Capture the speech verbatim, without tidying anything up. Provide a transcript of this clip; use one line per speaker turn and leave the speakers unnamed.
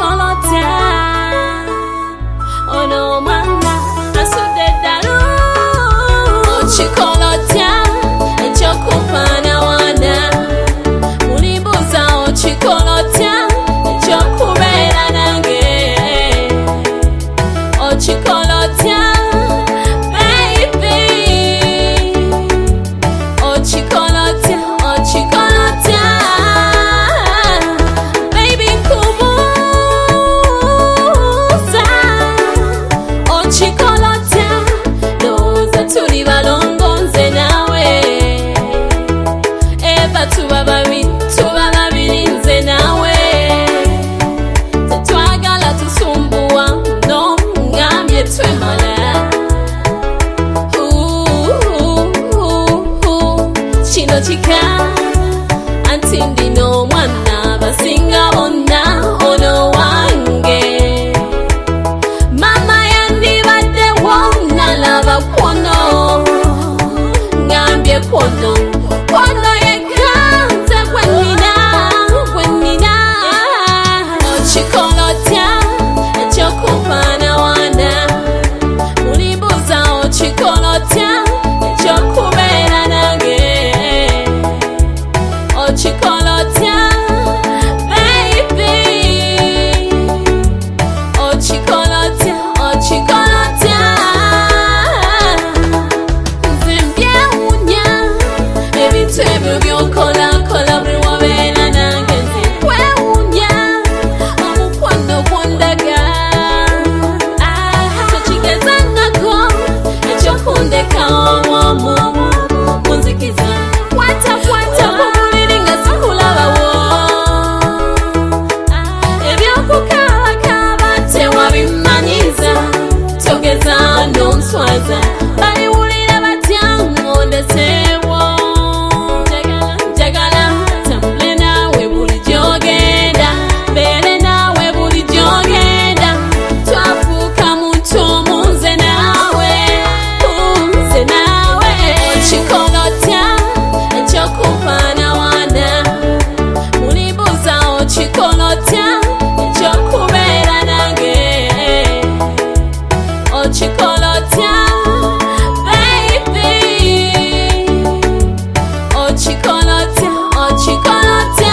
Ochikolotia, oh no mana, asude dalu. Ochikolotia, echokupana wana. Mulibuza ochikolotia, echokubera nange. Ochikolotia, baby. Ochikolotia, ochikolotia. Turi balongonze nawe eba tuba babiri tuba babiri nze nawe tetwagala tusumbuwa no ngambye twemala kino kika anti ndino mwana basinga bonna ono wange mama yandibadde wonna laba kwono Kono, kono yekanze gwenina, gwenina. Ochikolotia, echokupana wana. Mulibuza ochikolotia, echokubera nange. Ochikolotia, baby. Ochikolotia, ochikolotia. Ebyo byokola kola buli wabeera nange nze kwewuunya omukwano gwondaga tokigezangako ekyokundeka omwomu munzikiza kwatakwata ku buliri nga sikulabawo ebyokukaabakaaba tewabimanyiza togeza nonswaza baliwulira batya ngondeseewo Ochikolotia, echokubera nange. Ochikolotia, baby. Ochikolotia, ochikolotia.